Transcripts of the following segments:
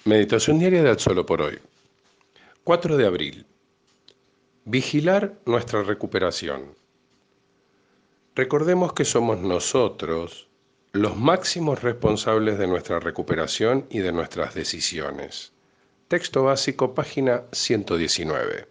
Meditación diaria de Al Solo por hoy. 4 de abril. Vigilar nuestra recuperación. Recordemos que somos nosotros los máximos responsables de nuestra recuperación y de nuestras decisiones. Texto básico, página 119.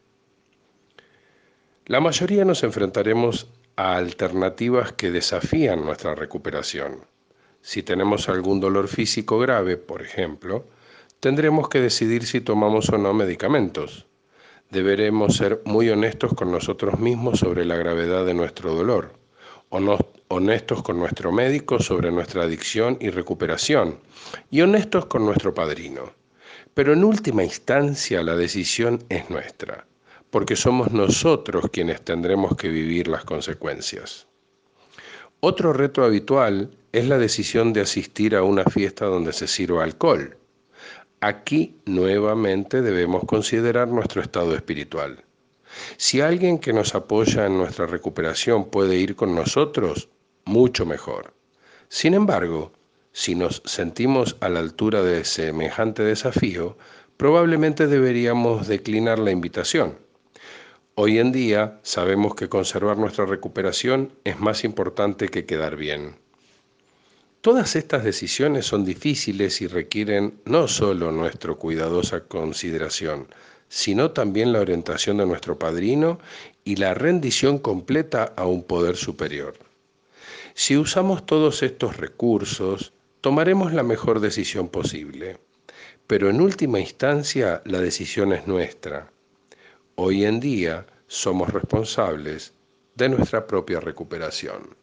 La mayoría nos enfrentaremos a alternativas que desafían nuestra recuperación. Si tenemos algún dolor físico grave, por ejemplo, tendremos que decidir si tomamos o no medicamentos. Deberemos ser muy honestos con nosotros mismos sobre la gravedad de nuestro dolor, honestos con nuestro médico sobre nuestra adicción y recuperación, y honestos con nuestro padrino. Pero en última instancia la decisión es nuestra, porque somos nosotros quienes tendremos que vivir las consecuencias. Otro reto habitual es la decisión de asistir a una fiesta donde se sirva alcohol. Aquí nuevamente debemos considerar nuestro estado espiritual. Si alguien que nos apoya en nuestra recuperación puede ir con nosotros, mucho mejor. Sin embargo, si nos sentimos a la altura de semejante desafío, probablemente deberíamos declinar la invitación. Hoy en día sabemos que conservar nuestra recuperación es más importante que quedar bien. Todas estas decisiones son difíciles y requieren no solo nuestra cuidadosa consideración, sino también la orientación de nuestro padrino y la rendición completa a un poder superior. Si usamos todos estos recursos, tomaremos la mejor decisión posible, pero en última instancia la decisión es nuestra. Hoy en día somos responsables de nuestra propia recuperación.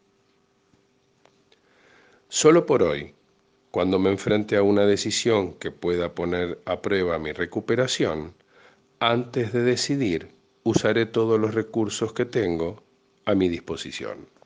Solo por hoy, cuando me enfrente a una decisión que pueda poner a prueba mi recuperación, antes de decidir, usaré todos los recursos que tengo a mi disposición.